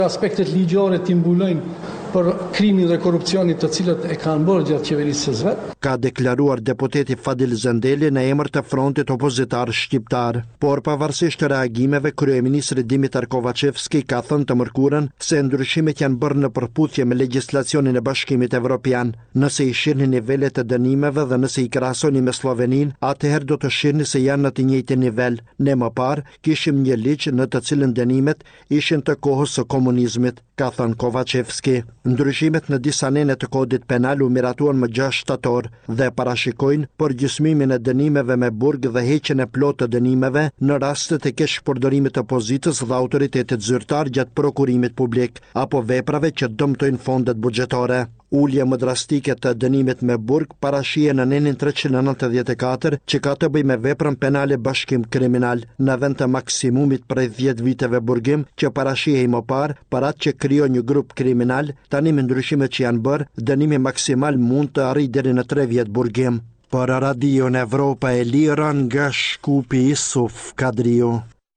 Aspektet ligjore t'i mbulojnë për krimin dhe korrupsionin të cilët e kanë bërë gjatë qeverisë së vet. Ka deklaruar deputeti Fadil Zendeli në emër të frontit opozitar shqiptar. Por pavarësisht të reagimeve, kryeministri Dimitar Kovacevski ka thënë të mërkurën se ndryshimet janë bërë në përputhje me legjislacionin e Bashkimit Evropian. Nëse i shihni nivelet e dënimeve dhe nëse i krahasoni me Sloveninë, atëherë do të shihni se janë në të njëjtin nivel. Ne më parë kishim një ligj në të cilën dënimet ishin të kohës së komunizmit, ka thënë Kovacevski. Ndryshimet në disa nene të kodit penal u miratuan më 6 shtator dhe parashikojnë përgjysmimin e dënimeve me burg dhe heqjen e plotë të dënimeve në rastet e keq përdorimit të pozitës dhe autoritetit zyrtar gjatë prokurimit publik apo veprave që dëmtojnë fondet buxhetare. Ulje më drastike të dënimit me burg parashihen në nenin 394 që ka të bëjë me veprën penale bashkim kriminal në vend të maksimumit prej 10 viteve burgim që parashihej më parë për atë që krijon një grup kriminal. Tani me ndryshimet që janë bërë, dënimi maksimal mund të arrijë deri në 3 vjet burgim. Për Radion Evropa e Lira nga Shkupi Isuf Kadriu.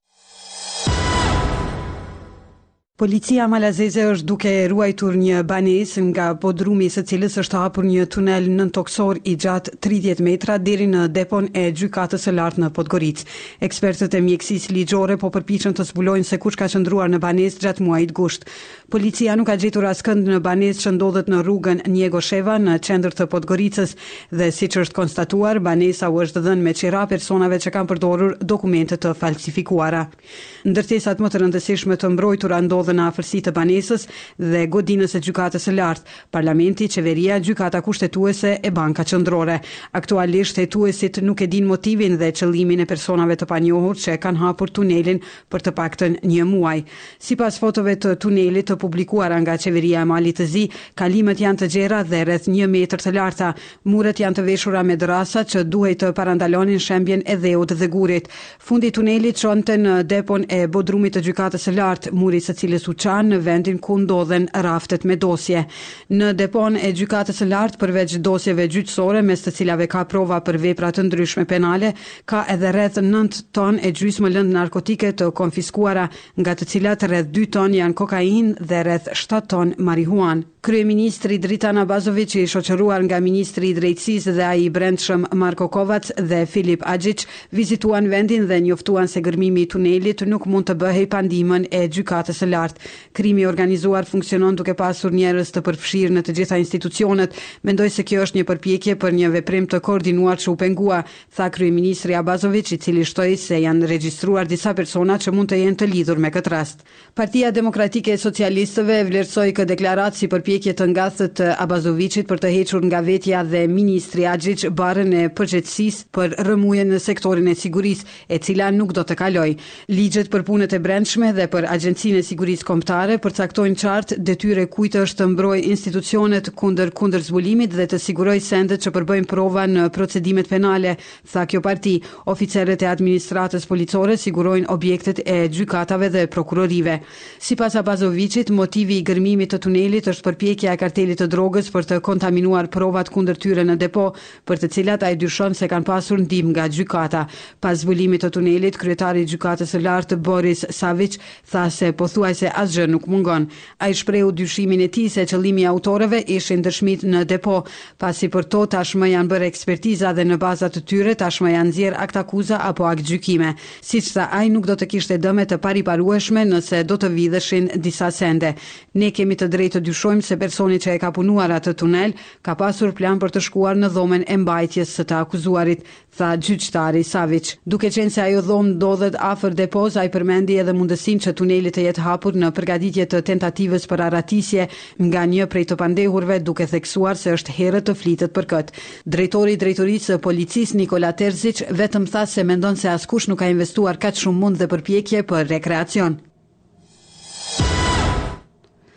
Policia malazeze është duke ruajtur një banesë nga podrumi së cilës është hapur një tunel nëntoksor i gjatë 30 metra deri në depon e gjykatës së lartë në Podgoricë. Ekspertët e mjekësisë ligjore po përpiqen të zbulojnë se kush ka qëndruar në banesë gjatë muajit gusht. Policia nuk ka gjetur askënd në banesë që ndodhet në rrugën Njego Sheva në qendër të Podgoricës dhe siç është konstatuar, banesa u është dhënë me qira personave që kanë përdorur dokumente të falsifikuara. Ndërtesat më të rëndësishme të mbrojtura ndodhen në afërsi të banesës dhe godinës së gjykatës së lartë, parlamenti, qeveria, gjykata kushtetuese e banka qendrore. Aktualisht hetuesit nuk e din motivin dhe qëllimin e personave të panjohur që kanë hapur tunelin për të paktën një muaj. Sipas fotove të tunelit të publikuara nga qeveria e Malit të Zi, kalimet janë të gjera dhe rreth 1 metër të larta. Muret janë të veshura me drasa që duhet të parandalonin shembjen e dheut dhe gurit. Fundi i tunelit çonte në depon e bodrumit të gjykatës së lartë, muri së cilës u çan në vendin ku ndodhen raftet me dosje. Në depon e gjykatës së lartë, përveç dosjeve gjyqësore mes të cilave ka prova për vepra të ndryshme penale, ka edhe rreth 9 ton e gjysmë lëndë narkotike të konfiskuara, nga të cilat rreth 2 ton janë kokainë dhe rreth 7 ton marihuan. Kryeministri Dritan Abazović, i shoqëruar nga ministri i drejtësisë dhe ai i brendshëm Marko Kovac dhe Filip Agić, vizituan vendin dhe njoftuan se gërmimi i tunelit nuk mund të bëhej pa ndihmën e gjykatës së lartë. Krimi organizuar funksionon duke pasur njerëz të përfshirë në të gjitha institucionet. Mendoj se kjo është një përpjekje për një veprim të koordinuar që u pengua, tha kryeministri Abazović, i cili shtoi se janë regjistruar disa persona që mund të jenë të lidhur me këtë rast. Partia Demokratike e Socialistëve vlerësoi këtë deklaratë si përpjekje të ngathët të Abazovićit për të hequr nga vetja dhe ministri Agić barën e përgjegjësisë për rrëmujën në sektorin e sigurisë, e cila nuk do të kalojë. Ligjet për punët e brendshme dhe për Agjencinë e Sigurisë Kombëtare përcaktojnë qartë detyrë kujt është të mbrojë institucionet kundër zbulimit dhe të sigurojë sendet që përbëjnë prova në procedimet penale, tha kjo parti. Oficerët e administratës policore sigurojnë objektet e gjykatave dhe prokurorive. Sipas Abazovićit, motivi i gërmimit të tunelit është përpjekja e kartelit të drogës për të kontaminuar provat kundër tyre në depo, për të cilat ai dyshon se kanë pasur ndihmë nga gjykata. Pas zbulimit të tunelit, kryetari i gjykatës së lartë Boris Savić tha se pothuajse asgjë nuk mungon. Ai shprehu dyshimin e tij se qëllimi i autorëve ishin dëshmit në depo, pasi për to tashmë janë bërë ekspertiza dhe në baza të tyre tashmë janë nxjerr aktakuza apo aktgjykime. Siç tha ai, nuk do të kishte dëme të pariparueshme nëse do të vidheshin disa sende. Ne kemi të drejtë të dyshojmë se personi që e ka punuar atë tunel ka pasur plan për të shkuar në dhomën e mbajtjes së të akuzuarit, tha gjyqtari Savić. Duke qenë se ajo dhomë ndodhet afër depos, ai përmendi edhe mundësinë që tuneli të jetë hapur në përgatitje të tentativës për arratisje nga një prej të pandehurve, duke theksuar se është herët të flitet për këtë. Drejtori i drejtorisë së policisë Nikola Terzić vetëm tha se mendon se askush nuk ka investuar kaq shumë mund dhe përpjekje për rekreacion.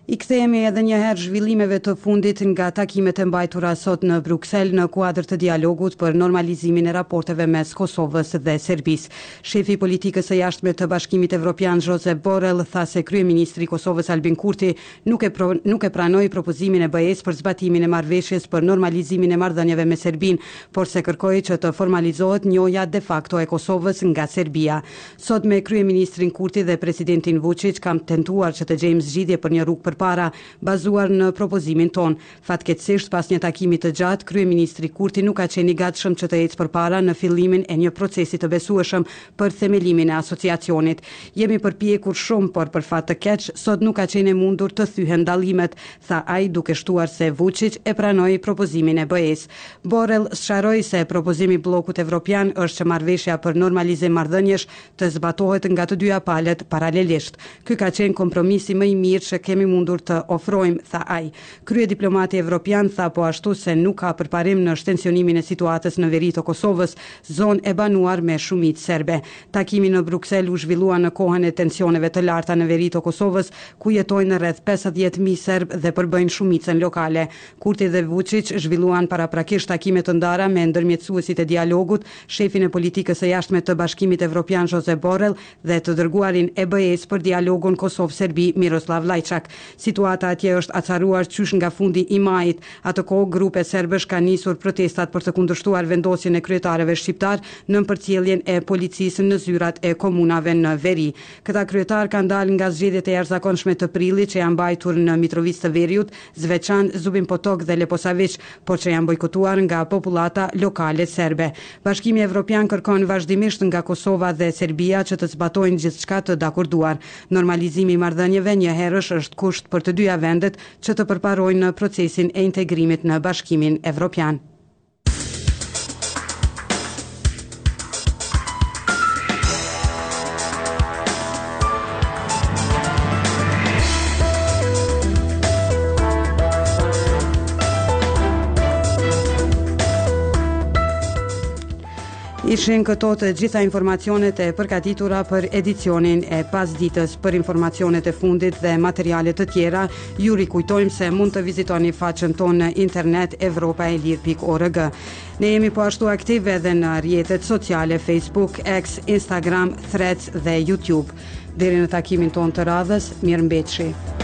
I kthehemi edhe një herë zhvillimeve të fundit nga takimet e mbajtura sot në Bruksel në kuadër të dialogut për normalizimin e raporteve mes Kosovës dhe Serbisë. Shefi i politikës së jashtme të Bashkimit Evropian Josep Borrell tha se kryeministri i Kosovës Albin Kurti nuk e pranoi propozimin e BE-s për zbatimin e marrëveshjes për normalizimin e marrëdhënieve me Serbinë, por se kërkoi që të formalizohet njoja de facto e Kosovës nga Serbia. Sot me kryeministrin Kurti dhe presidentin Vučić kam tentuar që të gjejmë zgjidhje për një rrugë para bazuar në propozimin ton. Fatkeqësisht pas një takimi të gjatë, kryeministri Kurti nuk ka qenë i gatshëm që të ecë përpara në fillimin e një procesi të besueshëm për themelimin e asociacionit. Jemi përpjekur shumë, por për fat të keq, sot nuk ka qenë e mundur të thyhen dallimet, tha ai duke shtuar se Vučić e pranoi propozimin e BE-s. Borrell sqaroi se propozimi i bllokut evropian është që marrëveshja për normalizim marrëdhëniesh të zbatohet nga të dyja palët paralelisht. Ky ka qenë kompromisi më i mirë që kemi mundur të ofrojmë, tha ai. Kryediplomati evropian tha po ashtu se nuk ka përparim në shtensionimin e situatës në veri të Kosovës, zonë e banuar me shumicë serbe. Takimi në Bruksel u zhvillua në kohën e tensioneve të larta në veri të Kosovës, ku jetojnë rreth 50.000 serb dhe përbëjnë shumicën lokale. Kurti dhe Vučić zhvilluan paraprakisht takime të ndara me ndërmjetësuesit e dialogut, shefin e politikës së jashtme të Bashkimit Evropian Josep Borrell dhe të dërguarin e BE-s për dialogun Kosovë-Serbi Miroslav Lajčak. Situata atje është acaruar qysh nga fundi i majit. Atë kohë grupe serbësh kanë nisur protestat për të kundërshtuar vendosjen e kryetarëve shqiptar në përcjelljen e policisë në zyrat e komunave në veri. Këta kryetar kanë dalë nga zgjedhjet e jashtëzakonshme të prillit që janë mbajtur në Mitrovica të Veriut, Zveçan, Zubin Potok dhe Leposavić, por që janë bojkotuar nga popullata lokale serbe. Bashkimi Evropian kërkon vazhdimisht nga Kosova dhe Serbia që të zbatojnë gjithçka të dakorduar. Normalizimi i marrëdhënieve njëherësh është kusht për të dyja vendet që të përparojnë në procesin e integrimit në Bashkimin Evropian. Ishin këto të gjitha informacionet e përgatitura për edicionin e pasditës. Për informacionet e fundit dhe materiale të tjera, ju rikujtojmë se mund të vizitoni faqen tonë në internet evropaelir.org. Ne jemi po ashtu aktive edhe në rrjetet sociale Facebook, X, Instagram, Threads dhe YouTube. Deri në takimin tonë të radhës, mirëmbëjtje.